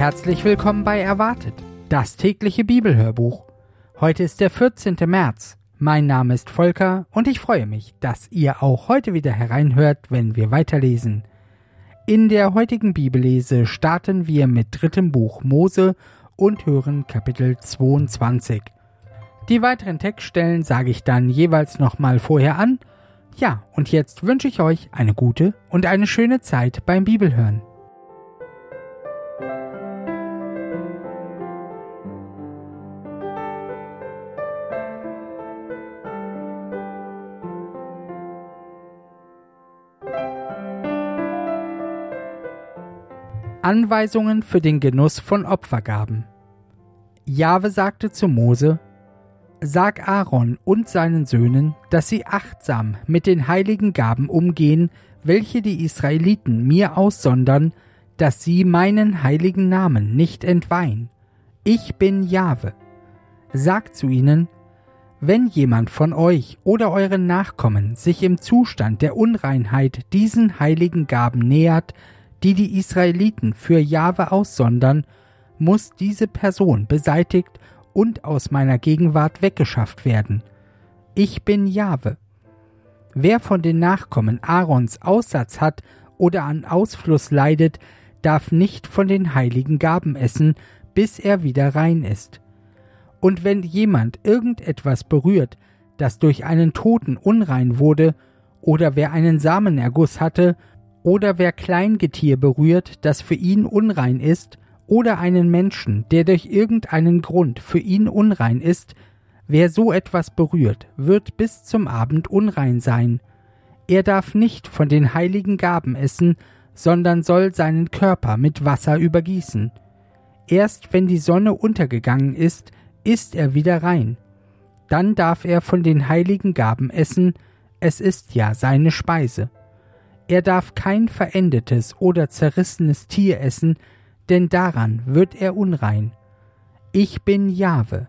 Herzlich willkommen bei Erwartet, das tägliche Bibelhörbuch. Heute ist der 14. März. Mein Name ist Volker und ich freue mich, dass ihr auch heute wieder hereinhört, wenn wir weiterlesen. In der heutigen Bibellese starten wir mit 3. Buch Mose und hören Kapitel 22. Die weiteren Textstellen sage ich dann jeweils nochmal vorher an. Ja, und jetzt wünsche ich euch eine gute und eine schöne Zeit beim Bibelhören. Anweisungen für den Genuss von Opfergaben. Jahwe sagte zu Mose: Sag Aaron und seinen Söhnen, dass sie achtsam mit den heiligen Gaben umgehen, welche die Israeliten mir aussondern, dass sie meinen heiligen Namen nicht entweihen. Ich bin Jahwe. Sagt zu ihnen: Wenn jemand von euch oder euren Nachkommen sich im Zustand der Unreinheit diesen heiligen Gaben nähert, die die Israeliten für Jahwe aussondern, muss diese Person beseitigt und aus meiner Gegenwart weggeschafft werden. Ich bin Jahwe. Wer von den Nachkommen Aarons Aussatz hat oder an Ausfluss leidet, darf nicht von den heiligen Gaben essen, bis er wieder rein ist. Und wenn jemand irgendetwas berührt, das durch einen Toten unrein wurde, oder wer einen Samenerguss hatte, oder wer Kleingetier berührt, das für ihn unrein ist, oder einen Menschen, der durch irgendeinen Grund für ihn unrein ist, wer so etwas berührt, wird bis zum Abend unrein sein. Er darf nicht von den heiligen Gaben essen, sondern soll seinen Körper mit Wasser übergießen. Erst wenn die Sonne untergegangen ist er wieder rein. Dann darf er von den heiligen Gaben essen, es ist ja seine Speise. Er darf kein verendetes oder zerrissenes Tier essen, denn daran wird er unrein. Ich bin Jahwe.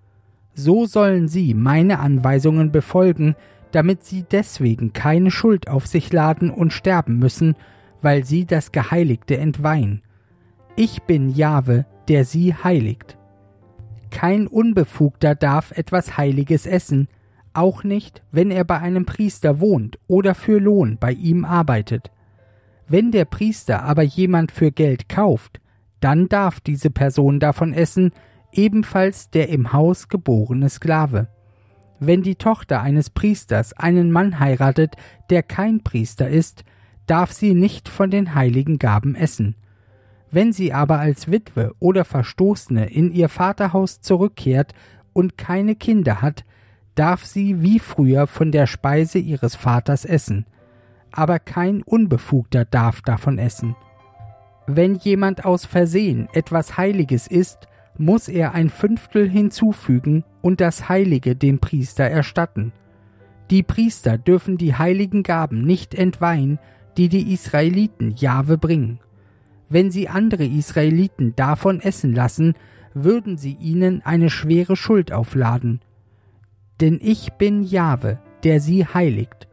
So sollen sie meine Anweisungen befolgen, damit sie deswegen keine Schuld auf sich laden und sterben müssen, weil sie das Geheiligte entweihen. Ich bin Jahwe, der sie heiligt. Kein Unbefugter darf etwas Heiliges essen, auch nicht, wenn er bei einem Priester wohnt oder für Lohn bei ihm arbeitet. Wenn der Priester aber jemand für Geld kauft, dann darf diese Person davon essen, ebenfalls der im Haus geborene Sklave. Wenn die Tochter eines Priesters einen Mann heiratet, der kein Priester ist, darf sie nicht von den heiligen Gaben essen. Wenn sie aber als Witwe oder Verstoßene in ihr Vaterhaus zurückkehrt und keine Kinder hat, darf sie wie früher von der Speise ihres Vaters essen, aber kein Unbefugter darf davon essen. Wenn jemand aus Versehen etwas Heiliges isst, muss er 1/5 hinzufügen und das Heilige dem Priester erstatten. Die Priester dürfen die heiligen Gaben nicht entweihen, die die Israeliten Jahwe bringen. Wenn sie andere Israeliten davon essen lassen, würden sie ihnen eine schwere Schuld aufladen. Denn ich bin Jahwe, der sie heiligt.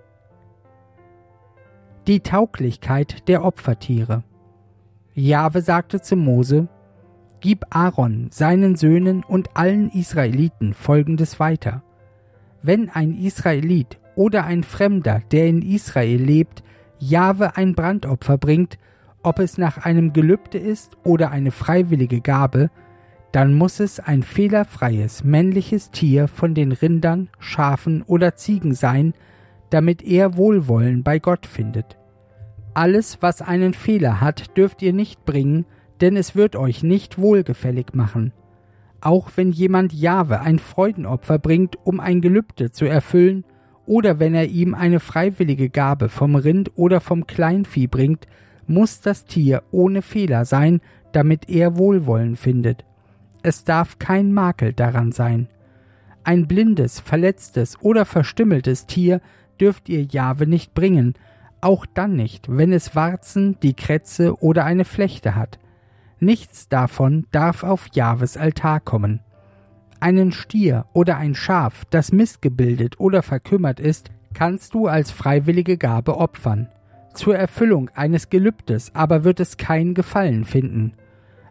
Die Tauglichkeit der Opfertiere. Jahwe sagte zu Mose: Gib Aaron, seinen Söhnen und allen Israeliten Folgendes weiter. Wenn ein Israelit oder ein Fremder, der in Israel lebt, Jahwe ein Brandopfer bringt, ob es nach einem Gelübde ist oder eine freiwillige Gabe, dann muss es ein fehlerfreies männliches Tier von den Rindern, Schafen oder Ziegen sein, damit er Wohlwollen bei Gott findet. Alles, was einen Fehler hat, dürft ihr nicht bringen, denn es wird euch nicht wohlgefällig machen. Auch wenn jemand Jahwe ein Freudenopfer bringt, um ein Gelübde zu erfüllen, oder wenn er ihm eine freiwillige Gabe vom Rind oder vom Kleinvieh bringt, muss das Tier ohne Fehler sein, damit er Wohlwollen findet. Es darf kein Makel daran sein. Ein blindes, verletztes oder verstümmeltes Tier dürft ihr Jahwe nicht bringen, auch dann nicht, wenn es Warzen, die Krätze oder eine Flechte hat. Nichts davon darf auf Jahwes Altar kommen. Einen Stier oder ein Schaf, das missgebildet oder verkümmert ist, kannst du als freiwillige Gabe opfern. Zur Erfüllung eines Gelübdes aber wird es kein Gefallen finden.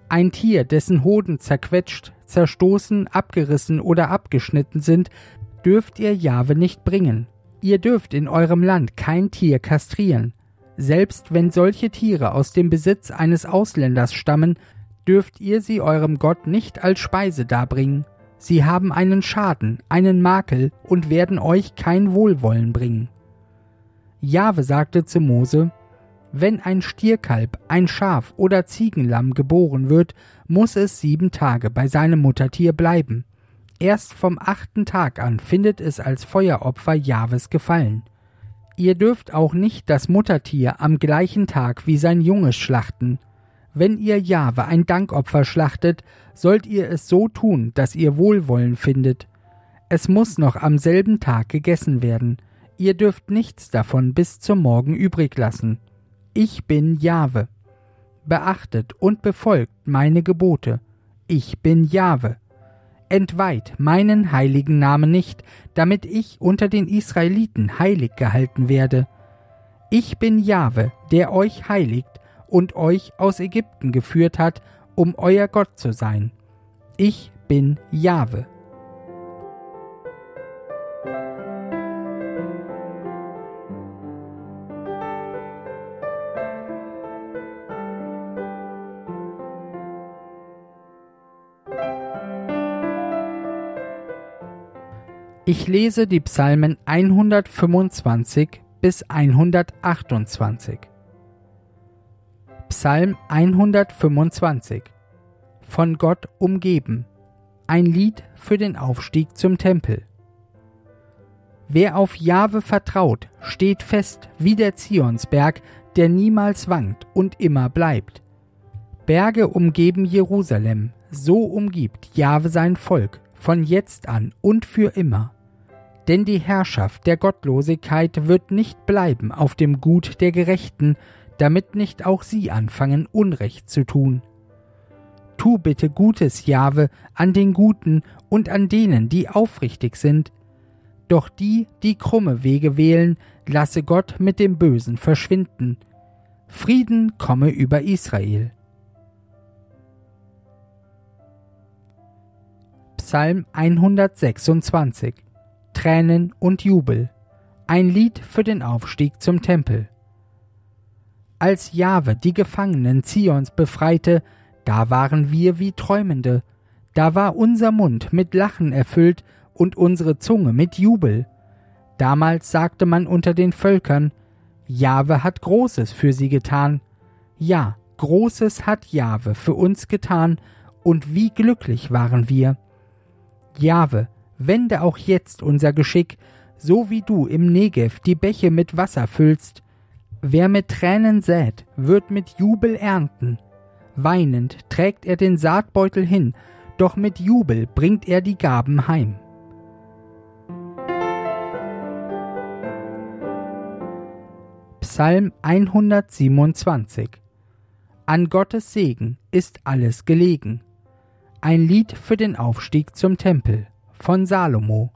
Ein Tier, dessen Hoden zerquetscht, zerstoßen, abgerissen oder abgeschnitten sind, dürft ihr Jahwe nicht bringen. Ihr dürft in eurem Land kein Tier kastrieren. Selbst wenn solche Tiere aus dem Besitz eines Ausländers stammen, dürft ihr sie eurem Gott nicht als Speise darbringen. Sie haben einen Schaden, einen Makel und werden euch kein Wohlwollen bringen. Jahwe sagte zu Mose: Wenn ein Stierkalb, ein Schaf oder Ziegenlamm geboren wird, muss es 7 Tage bei seinem Muttertier bleiben. Erst vom 8. Tag an findet es als Feueropfer Jahwes Gefallen. Ihr dürft auch nicht das Muttertier am gleichen Tag wie sein Junges schlachten. Wenn ihr Jahwe ein Dankopfer schlachtet, sollt ihr es so tun, dass ihr Wohlwollen findet. Es muss noch am selben Tag gegessen werden. Ihr dürft nichts davon bis zum Morgen übrig lassen. Ich bin Jahwe. Beachtet und befolgt meine Gebote. Ich bin Jahwe. Entweiht meinen heiligen Namen nicht, damit ich unter den Israeliten heilig gehalten werde. Ich bin Jahwe, der euch heiligt und euch aus Ägypten geführt hat, um euer Gott zu sein. Ich bin Jahwe. Ich lese die Psalmen 125 bis 128. Psalm 125. Von Gott umgeben. Ein Lied für den Aufstieg zum Tempel. Wer auf Jahwe vertraut, steht fest wie der Zionsberg, der niemals wankt und immer bleibt. Berge umgeben Jerusalem, so umgibt Jahwe sein Volk, von jetzt an und für immer. Denn die Herrschaft der Gottlosigkeit wird nicht bleiben auf dem Gut der Gerechten, damit nicht auch sie anfangen, Unrecht zu tun. Tu bitte Gutes, Jahwe, an den Guten und an denen, die aufrichtig sind. Doch die, die krumme Wege wählen, lasse Gott mit dem Bösen verschwinden. Frieden komme über Israel. Psalm 126. Tränen und Jubel. Ein Lied für den Aufstieg zum Tempel. Als Jahwe die Gefangenen Zions befreite, da waren wir wie Träumende. Da war unser Mund mit Lachen erfüllt und unsere Zunge mit Jubel. Damals sagte man unter den Völkern: Jahwe hat Großes für sie getan. Ja, Großes hat Jahwe für uns getan, und wie glücklich waren wir. Jahwe, wende auch jetzt unser Geschick, so wie du im Negev die Bäche mit Wasser füllst. Wer mit Tränen sät, wird mit Jubel ernten. Weinend trägt er den Saatbeutel hin, doch mit Jubel bringt er die Gaben heim. Psalm 127. An Gottes Segen ist alles gelegen. Ein Lied für den Aufstieg zum Tempel von Salomo.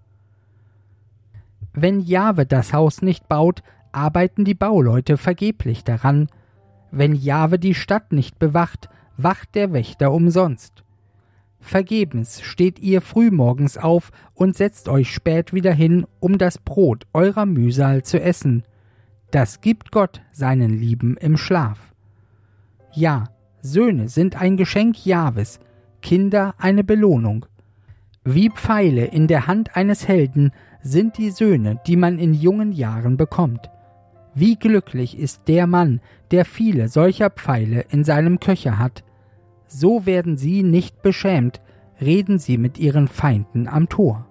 Wenn Jahwe das Haus nicht baut, arbeiten die Bauleute vergeblich daran. Wenn Jahwe die Stadt nicht bewacht, wacht der Wächter umsonst. Vergebens steht ihr frühmorgens auf und setzt euch spät wieder hin, um das Brot eurer Mühsal zu essen. Das gibt Gott seinen Lieben im Schlaf. Ja, Söhne sind ein Geschenk Jahwes, Kinder eine Belohnung. Wie Pfeile in der Hand eines Helden sind die Söhne, die man in jungen Jahren bekommt. Wie glücklich ist der Mann, der viele solcher Pfeile in seinem Köcher hat. So werden sie nicht beschämt, reden sie mit ihren Feinden am Tor.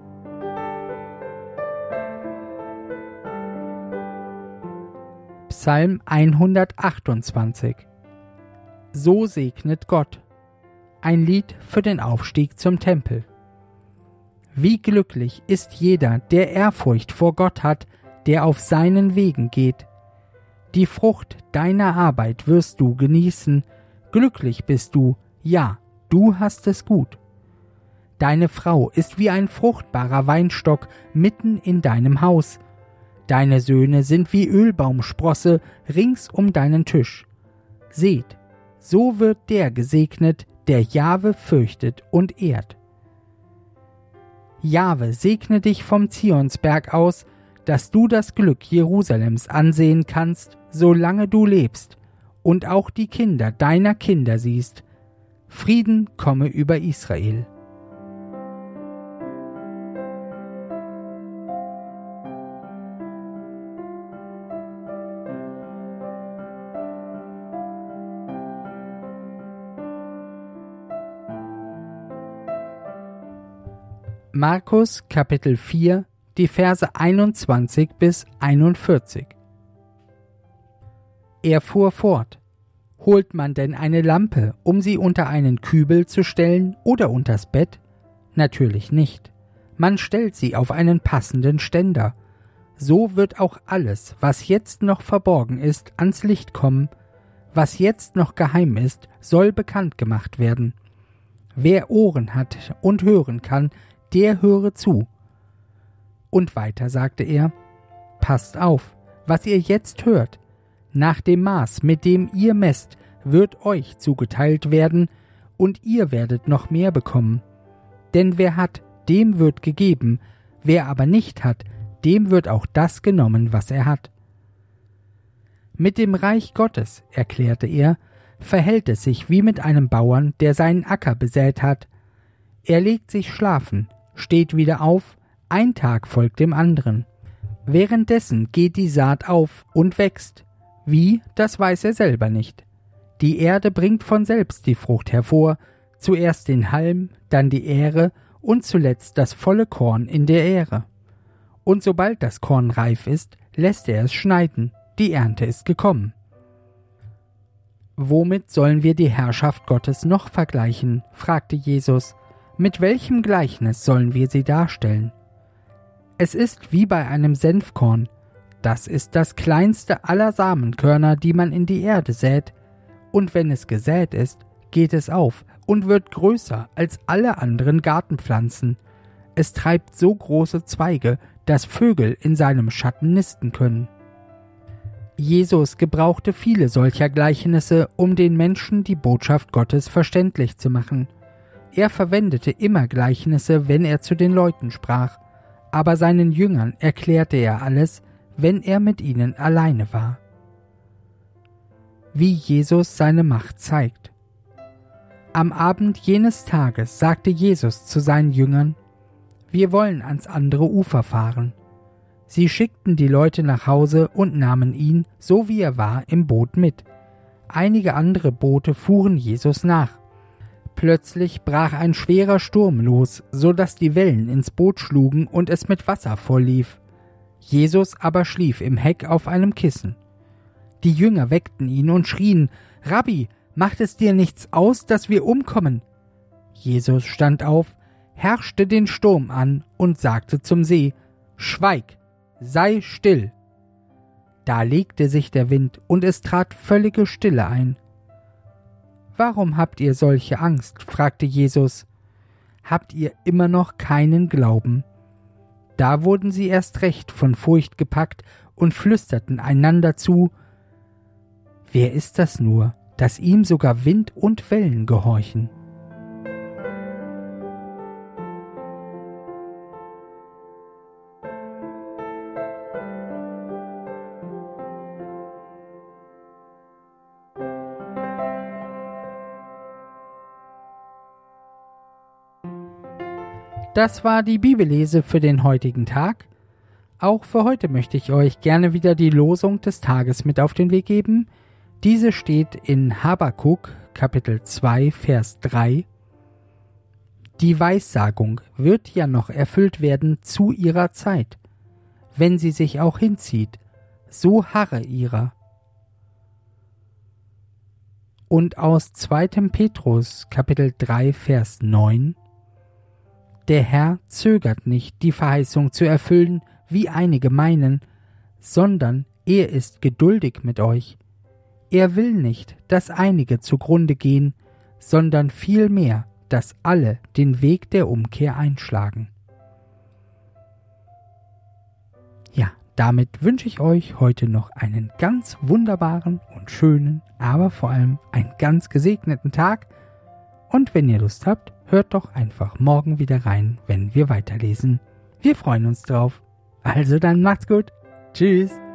Psalm 128. So segnet Gott. Ein Lied für den Aufstieg zum Tempel. Wie glücklich ist jeder, der Ehrfurcht vor Gott hat, der auf seinen Wegen geht. Die Frucht deiner Arbeit wirst du genießen, glücklich bist du, ja, du hast es gut. Deine Frau ist wie ein fruchtbarer Weinstock mitten in deinem Haus. Deine Söhne sind wie Ölbaumsprosse rings um deinen Tisch. Seht, so wird der gesegnet, der Jahwe fürchtet und ehrt. Jahwe segne dich vom Zionsberg aus, dass du das Glück Jerusalems ansehen kannst, solange du lebst, und auch die Kinder deiner Kinder siehst. Frieden komme über Israel. Markus Kapitel 4, die Verse 21 bis 41. Er fuhr fort: Holt man denn eine Lampe, um sie unter einen Kübel zu stellen oder unters Bett? Natürlich nicht. Man stellt sie auf einen passenden Ständer. So wird auch alles, was jetzt noch verborgen ist, ans Licht kommen. Was jetzt noch geheim ist, soll bekannt gemacht werden. Wer Ohren hat und hören kann, der höre zu. Und weiter sagte er: Passt auf, was ihr jetzt hört. Nach dem Maß, mit dem ihr messt, wird euch zugeteilt werden, und ihr werdet noch mehr bekommen. Denn wer hat, dem wird gegeben, wer aber nicht hat, dem wird auch das genommen, was er hat. Mit dem Reich Gottes, erklärte er, verhält es sich wie mit einem Bauern, der seinen Acker besät hat. Er legt sich schlafen, steht wieder auf, ein Tag folgt dem anderen. Währenddessen geht die Saat auf und wächst. Wie, das weiß er selber nicht. Die Erde bringt von selbst die Frucht hervor, zuerst den Halm, dann die Ähre und zuletzt das volle Korn in der Ähre. Und sobald das Korn reif ist, lässt er es schneiden, die Ernte ist gekommen. Womit sollen wir die Herrschaft Gottes noch vergleichen? Fragte Jesus. Mit welchem Gleichnis sollen wir sie darstellen? Es ist wie bei einem Senfkorn. Das ist das kleinste aller Samenkörner, die man in die Erde sät. Und wenn es gesät ist, geht es auf und wird größer als alle anderen Gartenpflanzen. Es treibt so große Zweige, dass Vögel in seinem Schatten nisten können. Jesus gebrauchte viele solcher Gleichnisse, um den Menschen die Botschaft Gottes verständlich zu machen. Er verwendete immer Gleichnisse, wenn er zu den Leuten sprach, aber seinen Jüngern erklärte er alles, wenn er mit ihnen alleine war. Wie Jesus seine Macht zeigt. Am Abend jenes Tages sagte Jesus zu seinen Jüngern: Wir wollen ans andere Ufer fahren. Sie schickten die Leute nach Hause und nahmen ihn, so wie er war, im Boot mit. Einige andere Boote fuhren Jesus nach. Plötzlich brach ein schwerer Sturm los, so dass die Wellen ins Boot schlugen und es mit Wasser volllief. Jesus aber schlief im Heck auf einem Kissen. Die Jünger weckten ihn und schrien: Rabbi, macht es dir nichts aus, dass wir umkommen? Jesus stand auf, herrschte den Sturm an und sagte zum See: Schweig, sei still. Da legte sich der Wind und es trat völlige Stille ein. Warum habt ihr solche Angst? Fragte Jesus. Habt ihr immer noch keinen Glauben? Da wurden sie erst recht von Furcht gepackt und flüsterten einander zu: Wer ist das nur, dass ihm sogar Wind und Wellen gehorchen? Das war die Bibellese für den heutigen Tag. Auch für heute möchte ich euch gerne wieder die Losung des Tages mit auf den Weg geben. Diese steht in Habakuk, Kapitel 2, Vers 3. Die Weissagung wird ja noch erfüllt werden zu ihrer Zeit. Wenn sie sich auch hinzieht, so harre ihrer. Und aus 2. Petrus, Kapitel 3, Vers 9. Der Herr zögert nicht, die Verheißung zu erfüllen, wie einige meinen, sondern er ist geduldig mit euch. Er will nicht, dass einige zugrunde gehen, sondern vielmehr, dass alle den Weg der Umkehr einschlagen. Ja, damit wünsche ich euch heute noch einen ganz wunderbaren und schönen, aber vor allem einen ganz gesegneten Tag. Und wenn ihr Lust habt, hört doch einfach morgen wieder rein, wenn wir weiterlesen. Wir freuen uns drauf. Also dann macht's gut. Tschüss.